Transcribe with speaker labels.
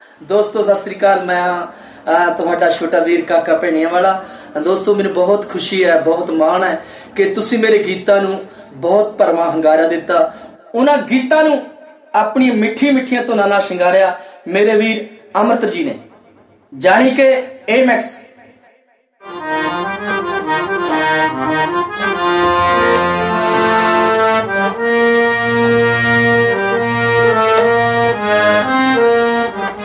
Speaker 1: ਦੋਸਤੋ ਸਤਿ ਸ੍ਰੀ ਅਕਾਲ। ਮੈਂ ਤੁਹਾਡਾ ਛੋਟਾ ਵੀਰ ਕਾਕਾ ਭੈਣੀਆਂ ਵਾਲਾ। ਦੋਸਤੋ ਮੈਨੂੰ ਬਹੁਤ ਖੁਸ਼ੀ ਹੈ, ਬਹੁਤ ਮਾਣ ਹੈ ਕਿ ਤੁਸੀਂ ਮੇਰੇ ਗੀਤਾਂ ਨੂੰ ਬਹੁਤ ਭਰਵਾਂ ਹੰਗਾਰਾ ਦਿੱਤਾ। ਉਹਨਾਂ ਗੀਤਾਂ ਨੂੰ ਆਪਣੀਆਂ ਮਿੱਠੀਆਂ ਧੁਨਾਂ ਨਾਲ ਸ਼ਿੰਗਾਰਿਆ ਮੇਰੇ ਵੀਰ ਅਮਰਤ ਜੀ ਨੇ, ਜਾਣੀ ਕਿ ਏਮੈਕਸ।